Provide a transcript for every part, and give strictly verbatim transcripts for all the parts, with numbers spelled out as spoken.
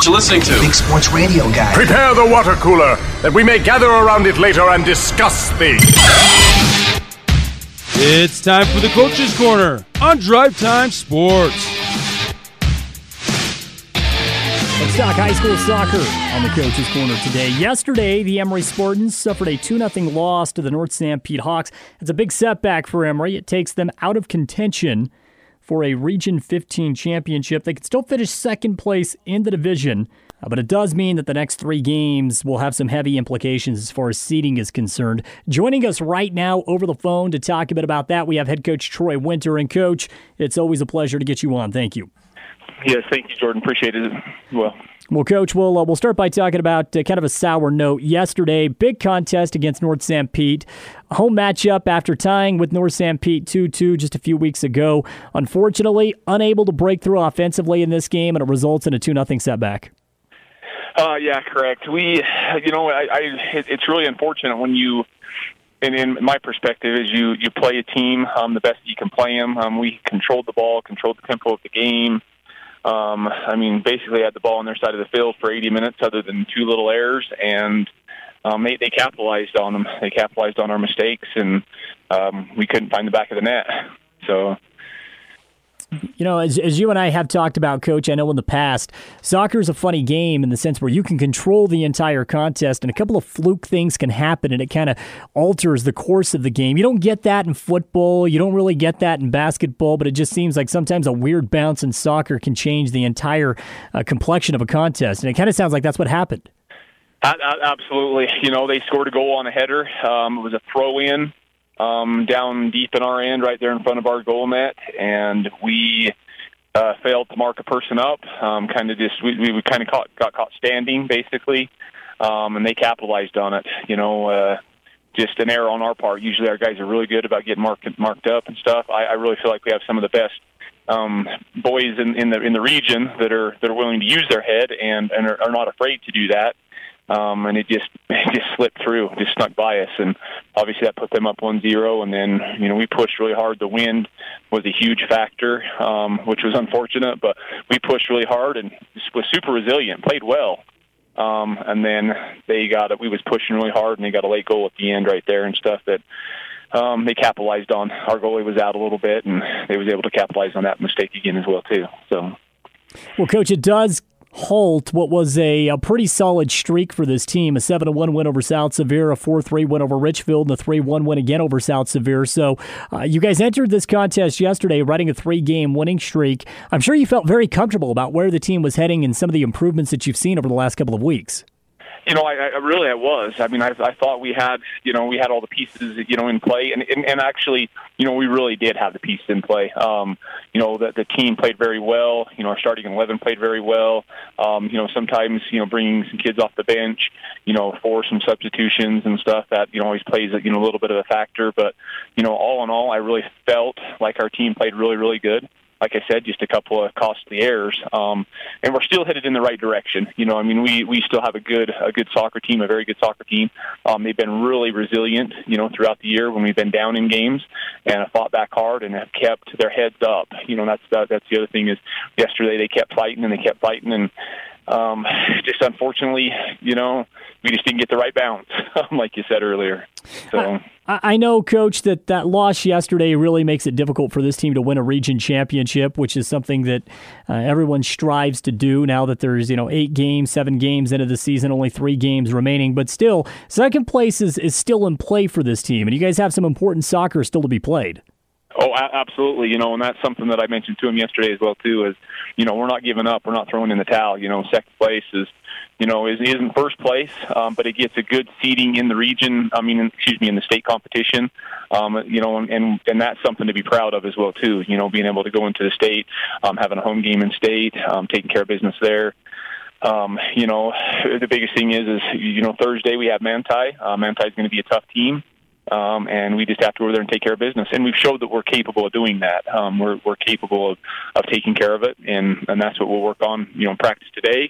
what you're listening to. Big Sports Radio Guy. Prepare the water cooler, that we may gather around it later and discuss things. It's time for the Coach's Corner on Drive Time Sports. Let's talk high school soccer on the Coach's Corner today. Yesterday, the Emory Spartans suffered a two nothing loss to the North Sanpete Hawks. It's a big setback for Emory. It takes them out of contention for a Region fifteen championship. They could still finish second place in the division, uh, but it does mean that the next three games will have some heavy implications as far as seeding is concerned. Joining us right now over the phone to talk a bit about that, we have head coach Troy Winter. And Coach, it's always a pleasure to get you on. Thank you. Yes, thank you, Jordan. Appreciate it. Well, well, Coach, we'll, uh, we'll start by talking about uh, kind of a sour note. Yesterday, big contest against North Sanpete. Home matchup after tying with North Sanpete two two just a few weeks ago. Unfortunately, unable to break through offensively in this game, and it results in a two nothing setback. Uh, yeah, correct. We, you know, I, I it's really unfortunate when you, and in my perspective, is you, you play a team um, the best you can play them. Um, we controlled the ball, controlled the tempo of the game. Um, I mean, basically had the ball on their side of the field for eighty minutes other than two little errors, and um, they, they capitalized on them. They capitalized on our mistakes, and um, we couldn't find the back of the net. So... You know, as as you and I have talked about, Coach, I know in the past, soccer is a funny game in the sense where you can control the entire contest and a couple of fluke things can happen and it kind of alters the course of the game. You don't get that in football. You don't really get that in basketball, but it just seems like sometimes a weird bounce in soccer can change the entire uh, complexion of a contest. And it kind of sounds like that's what happened. Absolutely. You know, they scored a goal on a header. Um, it was a throw-in. Um, down deep in our end, right there in front of our goal net, and we uh, failed to mark a person up. Um, kind of just we, we kind of caught, got caught standing, basically, um, and they capitalized on it. You know, uh, just an error on our part. Usually, our guys are really good about getting marked marked up and stuff. I, I really feel like we have some of the best um, boys in, in the in the region that are that are willing to use their head and and are, are not afraid to do that. Um, and it just it just slipped through, just snuck by us, and obviously that put them up one zero. And then, you know, we pushed really hard. The wind was a huge factor, um, which was unfortunate, but we pushed really hard and was super resilient, played well. Um, and then they got it. We was pushing really hard, and they got a late goal at the end right there and stuff that um, they capitalized on. Our goalie was out a little bit, and they was able to capitalize on that mistake again as well too. So, well, Coach, it does halt what was a, a pretty solid streak for this team, a seven to one win over South Severe, a four three win over Richfield, and a three one win again over South Severe. So uh, you guys entered this contest yesterday riding a three-game winning streak. I'm sure you felt very comfortable about where the team was heading and some of the improvements that you've seen over the last couple of weeks. You know, I, I really I was. I mean, I, I thought we had, you know, we had all the pieces, you know, in play, and, and and actually, you know, we really did have the pieces in play. Um, you know, the the team played very well. You know, our starting eleven played very well. Um, you know, sometimes, you know, bringing some kids off the bench, you know, for some substitutions and stuff that, you know, always plays, you know, a little bit of a factor. But, you know, all in all, I really felt like our team played really, really good. Like I said, just a couple of costly errors, um, and we're still headed in the right direction. You know, I mean, we, we still have a good a good soccer team, a very good soccer team. Um, they've been really resilient, you know, throughout the year when we've been down in games, and have fought back hard and have kept their heads up. You know, that's uh, that's the other thing is yesterday they kept fighting and they kept fighting, and um, just unfortunately, you know, we just didn't get the right bounce, like you said earlier. So. I, I know, Coach, that that loss yesterday really makes it difficult for this team to win a region championship, which is something that uh, everyone strives to do now that there's, you know, eight games, seven games into the season, only three games remaining. But still, second place is, is still in play for this team, and you guys have some important soccer still to be played. Oh, absolutely. You know, and that's something that I mentioned to him yesterday as well, too, is, you know, we're not giving up. We're not throwing in the towel. You know, second place is, you know, is, isn't first place, um, but it gets a good seeding in the region, I mean, excuse me, in the state competition, um, you know, and, and that's something to be proud of as well, too, you know, being able to go into the state, um, having a home game in state, um, taking care of business there. Um, you know, the biggest thing is, is, you know, Thursday we have Manti. Uh, Manti is going to be a tough team. Um, and we just have to go over there and take care of business. And we've showed that we're capable of doing that. Um, we're, we're capable of, of taking care of it, and, and that's what we'll work on, you know, in practice today,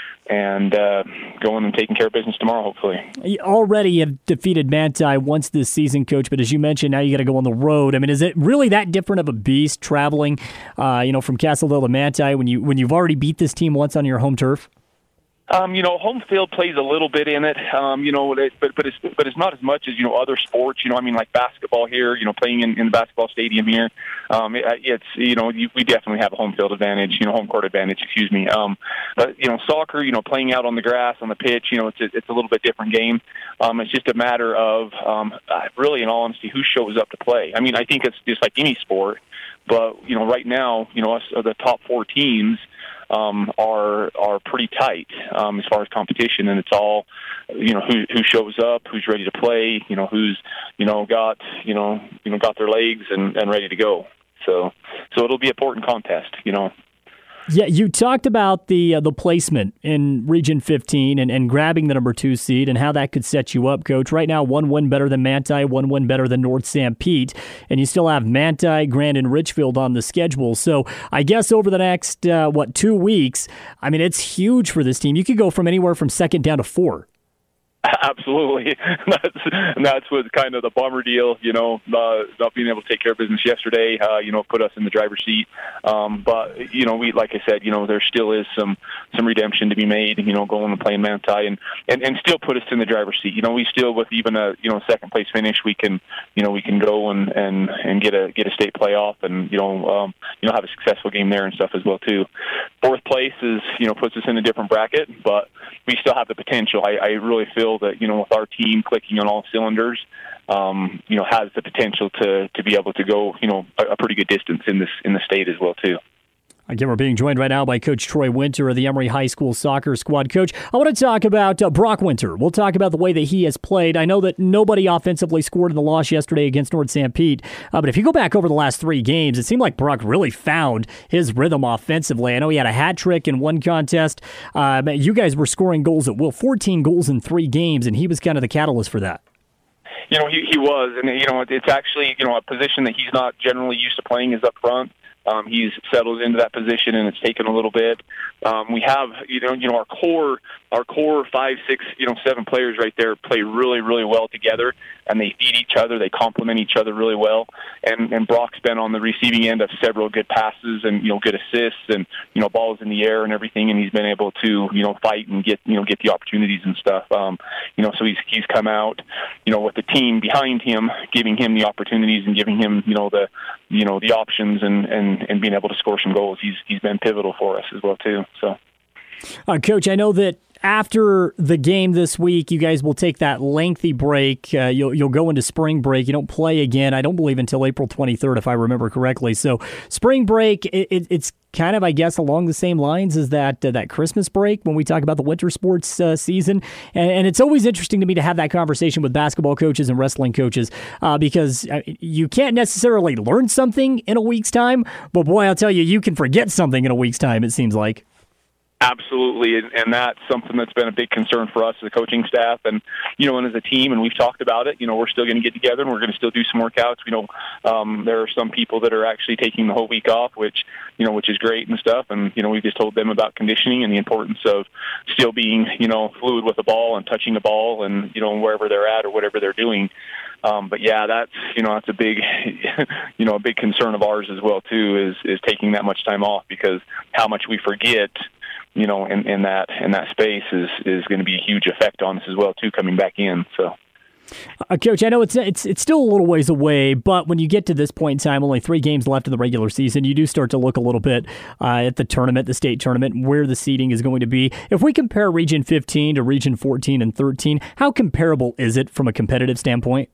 and uh, going and taking care of business tomorrow, hopefully. You already have defeated Manti once this season, Coach, but as you mentioned, now you got to go on the road. I mean, is it really that different of a beast traveling, uh, you know, from Castledale to Manti when you when you've already beat this team once on your home turf? Um, you know, home field plays a little bit in it. Um, you know, it, but but it's but it's not as much as you know other sports. You know, I mean, like basketball here. You know, playing in, in the basketball stadium here. Um, it, it's you know you, we definitely have a home field advantage. You know, home court advantage. Excuse me. Um, but you know, soccer. You know, playing out on the grass on the pitch. You know, it's a, it's a little bit different game. Um, it's just a matter of um, really, in all honesty, who shows up to play. I mean, I think it's just like any sport. But you know, right now, you know, us the top four teams. Um, are are pretty tight um, as far as competition, and it's all you know who who shows up, who's ready to play, you know who's you know got you know you know got their legs and, and ready to go. So so it'll be an important contest, you know. Yeah, you talked about the uh, the placement in Region fifteen and, and grabbing the number two seed and how that could set you up, Coach. Right now, one win better than Manti, one win better than North Sanpete, and you still have Manti, Grand, and Richfield on the schedule. So I guess over the next, uh, what, two weeks, I mean, it's huge for this team. You could go from anywhere from second down to four. Absolutely. That's that's what's kind of the bummer deal, you know, uh, not being able to take care of business yesterday, uh, you know, put us in the driver's seat. Um, but, you know, we, like I said, you know, there still is some, some redemption to be made, you know, going and playing Manti and, and, and still put us in the driver's seat. You know, we still, with even a, you know, second place finish, we can, you know, we can go and, and, and get a, get a state playoff and, you know, um, you know, have a successful game there and stuff as well, too. Fourth place is, you know, puts us in a different bracket, but we still have the potential. I, I really feel that, you know, with our team clicking on all cylinders, um, you know, has the potential to, to be able to go, you know, a, a pretty good distance in this in the state as well, too. Again, we're being joined right now by Coach Troy Winter of the Emory High School soccer squad. Coach, I want to talk about uh, Brock Winter. We'll talk about the way that he has played. I know that nobody offensively scored in the loss yesterday against North Sanpete, uh, but if you go back over the last three games, it seemed like Brock really found his rhythm offensively. I know he had a hat trick in one contest. Uh, you guys were scoring goals at will, fourteen goals in three games, and he was kind of the catalyst for that. You know, he, he was, and, you know, it's actually, you know, a position that he's not generally used to playing is up front. Um, he's settled into that position, and it's taken a little bit. Um, we have, you know, you know, our core, our core five, six, you know, seven players right there play really, really well together, and they feed each other. They complement each other really well. And, and Brock's been on the receiving end of several good passes and, you know, good assists and, you know, balls in the air and everything. And he's been able to, you know, fight and get, you know, get the opportunities and stuff. Um, you know, so he's he's come out, you know, with the team behind him, giving him the opportunities and giving him, you know, the, you know, the options and, and, and being able to score some goals. He's he's been pivotal for us as well too. So, uh, Coach, I know that after the game this week, you guys will take that lengthy break. Uh, you'll you'll go into spring break. You don't play again, I don't believe, until April twenty-third, if I remember correctly. So, spring break, it, it, it's kind of, I guess, along the same lines as that uh, that Christmas break when we talk about the winter sports uh, season. And, and it's always interesting to me to have that conversation with basketball coaches and wrestling coaches uh, because uh, you can't necessarily learn something in a week's time, but boy, I'll tell you, you can forget something in a week's time, it seems like. Absolutely, and, and that's something that's been a big concern for us as a coaching staff, and you know, and as a team. And we've talked about it. You know, we're still going to get together, and we're going to still do some workouts. You know, um, there are some people that are actually taking the whole week off, which you know, which is great and stuff. And you know, we just told them about conditioning and the importance of still being, you know, fluid with the ball and touching the ball, and you know, wherever they're at or whatever they're doing. Um, but yeah, that's you know, that's a big, you know, a big concern of ours as well too. Is is taking that much time off because how much we forget. You know, in, in that in that space is, is going to be a huge effect on us as well too, coming back in. So, uh, Coach, I know it's it's it's still a little ways away, but when you get to this point in time, only three games left in the regular season, you do start to look a little bit uh, at the tournament, the state tournament, where the seeding is going to be. If we compare Region fifteen to Region fourteen and thirteen, how comparable is it from a competitive standpoint?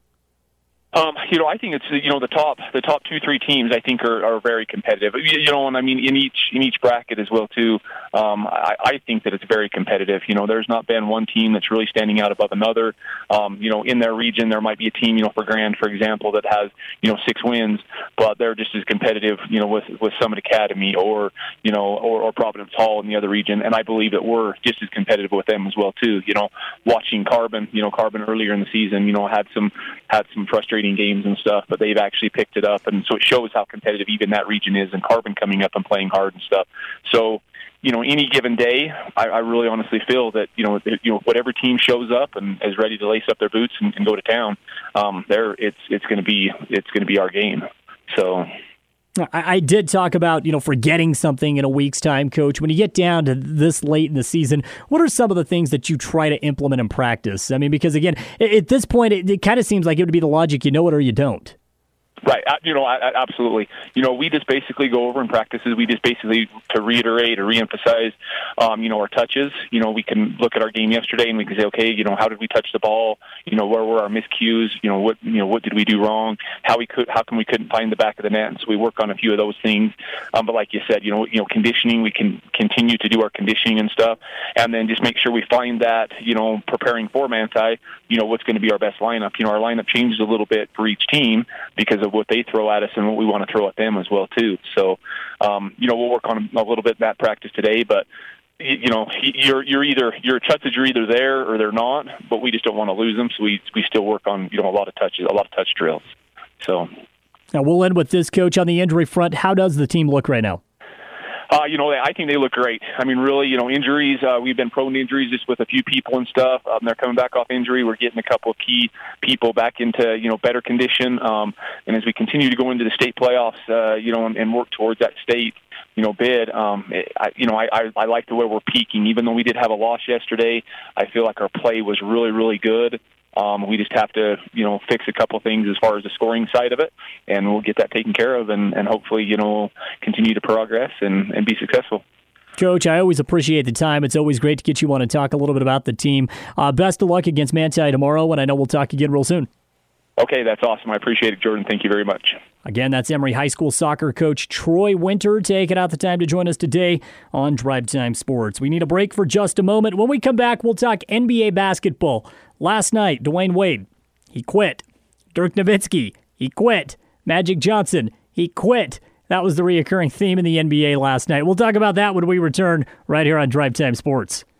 Um, you know, I think it's you know the top the top two three teams I think are, are very competitive. You know, and I mean in each in each bracket as well too. Um, I, I think that it's very competitive. You know, there's not been one team that's really standing out above another. Um, you know, in their region there might be a team, you know, for Grand, for example, that has you know six wins, but they're just as competitive. You know, with with Summit Academy or you know or, or Providence Hall in the other region, and I believe that we're just as competitive with them as well too. You know, watching Carbon, you know, Carbon earlier in the season, you know, had some had some frustrating games and stuff, but they've actually picked it up, and so it shows how competitive even that region is, and Carbon coming up and playing hard and stuff. So, you know, any given day, I, I really honestly feel that you know, it, you know, whatever team shows up and is ready to lace up their boots and, and go to town, um, there it's it's going to be it's going to be our game. So. I, I did talk about, you know, forgetting something in a week's time, Coach. When you get down to this late in the season, what are some of the things that you try to implement in practice? I mean, because, again, at this point, it, it kind of seems like it would be the logic, you know it or you don't. Right. You know, I, I, absolutely. You know, we just basically go over in practices. We just basically, to reiterate or reemphasize, um, you know, our touches. You know, we can look at our game yesterday and we can say, okay, you know, how did we touch the ball? You know, where were our miscues? You know, what you know, what did we do wrong? How we could, how come we couldn't find the back of the net? And so we work on a few of those things. Um, but like you said, you know, you know, conditioning. We can continue to do our conditioning and stuff, and then just make sure we find that, you know, preparing for Manti. You know, what's going to be our best lineup? You know, our lineup changes a little bit for each team because of what they throw at us and what we want to throw at them as well too. So, um, you know, we'll work on a little bit of that practice today, but you know, you're you're either your touches are either there or they're not, but we just don't want to lose them. So we we still work on, you know, a lot of touches, a lot of touch drills. So now we'll end with this, Coach, on the injury front. How does the team look right now? Uh, you know, I think they look great. I mean, really, you know, injuries, uh, we've been prone to injuries just with a few people and stuff. Um, they're coming back off injury. We're getting a couple of key people back into, you know, better condition. Um, and as we continue to go into the state playoffs, uh, you know, and, and work towards that state, you know, bid, um, it, I, you know, I, I, I like the way we're peaking. Even though we did have a loss yesterday, I feel like our play was really, really good. Um, we just have to, you know, fix a couple things as far as the scoring side of it, and we'll get that taken care of, and, and hopefully, you know, continue to progress and, and be successful. Coach, I always appreciate the time. It's always great to get you on and talk a little bit about the team. Uh, best of luck against Manti tomorrow, and I know we'll talk again real soon. Okay, that's awesome. I appreciate it, Jordan. Thank you very much. Again, that's Emory High School soccer coach Troy Winter taking out the time to join us today on Drive Time Sports. We need a break for just a moment. When we come back, we'll talk N B A basketball. Last night, Dwayne Wade, he quit. Dirk Nowitzki, he quit. Magic Johnson, he quit. That was the reoccurring theme in the N B A last night. We'll talk about that when we return right here on Drive Time Sports.